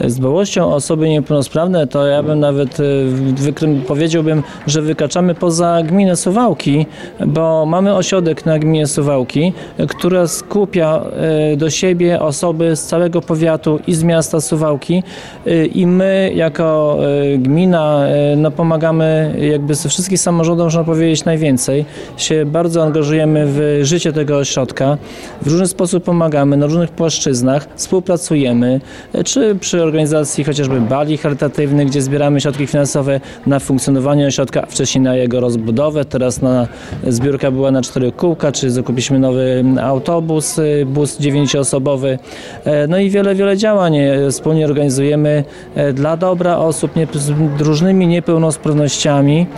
Z dbałością o osoby niepełnosprawne to ja bym nawet powiedziałbym, że wykraczamy poza gminę Suwałki, bo mamy ośrodek na gminie Suwałki, która skupia do siebie osoby z całego powiatu i z miasta Suwałki i my jako gmina pomagamy jakby ze wszystkich samorządów, można powiedzieć najwięcej. Się bardzo angażujemy w życie tego ośrodka. W różny sposób pomagamy, na różnych płaszczyznach, współpracujemy, czy przy organizacji chociażby bali charytatywnych, gdzie zbieramy środki finansowe na funkcjonowanie ośrodka, wcześniej na jego rozbudowę, teraz zbiórka była na 4 kółka, czy zakupiliśmy nowy autobus, bus 9-osobowy, no i wiele działań wspólnie organizujemy dla dobra osób z różnymi niepełnosprawnościami.